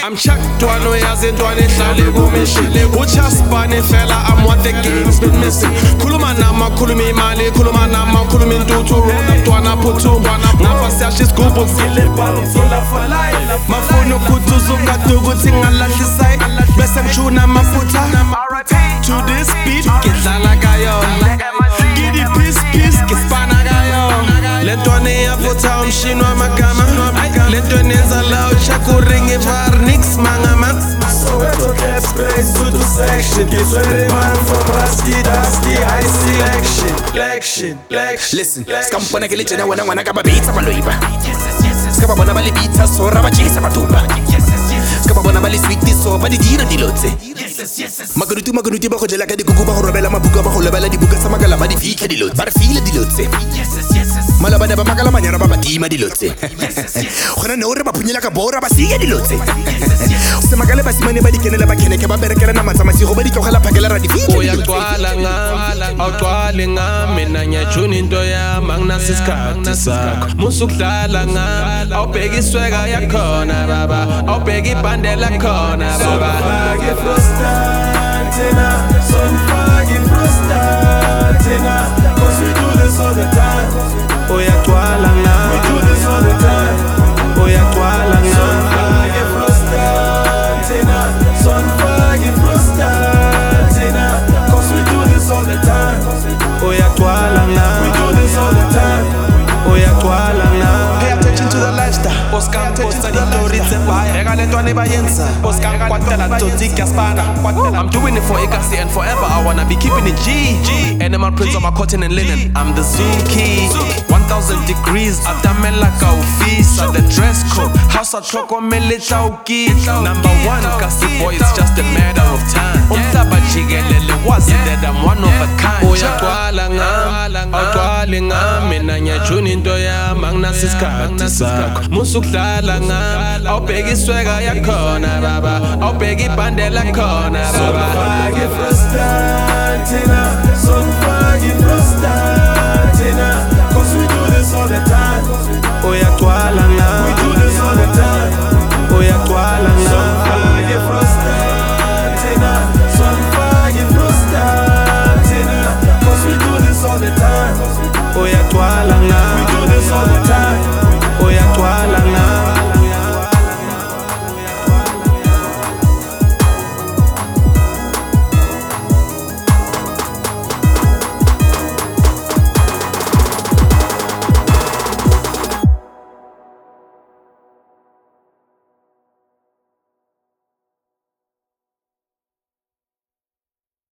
I'm Chuck Dwano yazi ntwana ehlale kumishile Uchasbane fella I'm what the game's been missing Khuluma nama khuluma imali khuluma nama khuluma intuthu Roll up Dwana phuthu Ngapha siyasha isigubhu Sile bali sola for life Mafuna ukuthuza ukade ukuthi ngalahla isayit Bese ngishuna amafutha To this beat ngidlala kayo Giddy peace ngispana kayo Lentwana iyavutha umshini wamagama Lentwana yenza loud shakuring ivarnix mangama Soweto Caps Place to the section Kids ready man from Rasky Dusty High selection Listen, skampona ke lejena wena ngwana ka ba beats ba loiba Ska ba bona ba le beats so ra ba chisa ba tuba Ska ba bona ba le sweet so ba di dira dilotse Magurutu ba go jela ka dikuku ba go robela mabuka ba go lebela dibuka sa magala ba di fitlha dilotse ba re file dilotse Malabana ba makala manyana ba batima dilotse Gona no re ba phunyela ka bora ba siya dilotse Se magale ba simane ba dikenela ba keneke ba berekela na matsamasi go ba ditlogela phakela ra di fitlha Uyaqwala ngami awuqwali ngami mina ngiyajuna into yami anginasikhathi sakho musukudlala ngami awubheka isweka yakhona baba awubheka ibhandela khona baba Sonfake frustratina Sonfake frustratina Cause we do this all the time Uyaqwala ngami We do this all the time Uyaqwala ngami Sonfake frustratina Sonfake frustratina Cause we do this all the time Uyaqwala We ngami do this all the time Uyaqwala ngami Pay attention to the lifestyle Oscar posta di story tsepaya Rega lentwana ebayenza Oscar kwatela tsotsi kaspana I'm doing it for Ikasi and forever I wanna be keeping it G Animal prints on my cotton and linen I'm the Zuki 1000 degrees Atamela ka ufisa The dress code House atoko meleta uki Number one Kasi boy it's just a matter of time Umhlaba jikelele wazi that I'm one of a kind Uyaqwala ngami awuqwali ngami mina ngiyajuna into yami anginasikhathi sakho musukudlala ngami awubheka isweka yakhona baba awubheka ibhandela khona baba Sonfake frustratina Sonfake frustratina